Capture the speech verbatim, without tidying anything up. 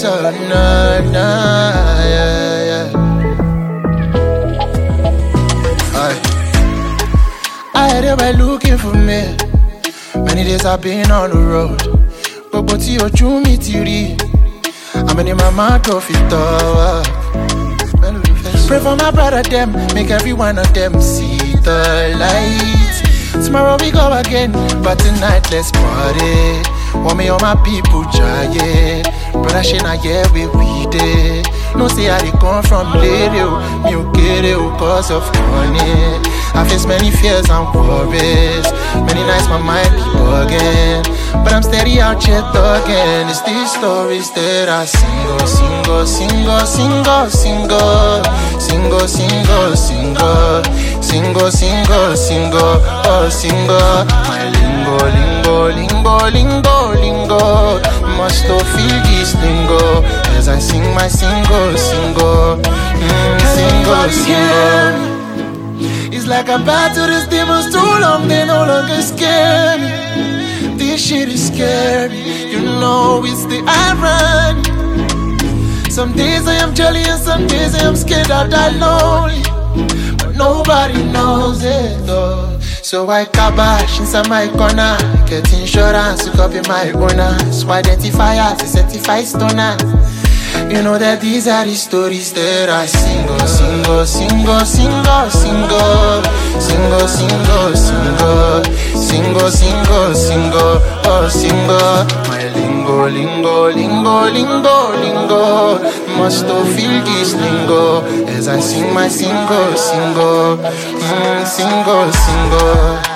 so nah, nah, yeah, yeah. Aye. I heard they were looking for me. Many days I've been on the road. But but you drew me to read. I'm in my mouth of it all. Pray for my brother them, make every one of them see the light. Tomorrow we go again, but tonight let's party. Want me all my people try it. Brother Shana, yeah, we we did. No say I they come from lady, me okay, cause of money. I face many fears and worries. Many nights my mind be bugging, but I'm steady out here thugging. It's these stories that I sing, single, single, single, single, single, single, single, single, single, single, oh single. My lingo, lingo, lingo, lingo, lingo. Must to feel this lingo as I sing my single, single, mm, single, single. It's like I've battled these demons too long, they no longer scare me. This shit is scary, you know it's the irony. Some days I am jolly and some days I am scared I'll die lonely. But nobody knows it though. So I kabash inside my corner. Get insurance to copy my owner. So identifiers to certify stoner. You know that these are the stories that I single, single, single, single, single, single, single, single, single, single, single, oh single. My lingo, lingo, lingo, lingo, lingo. Must to feel this lingo as I sing my single, single, mm, single, single.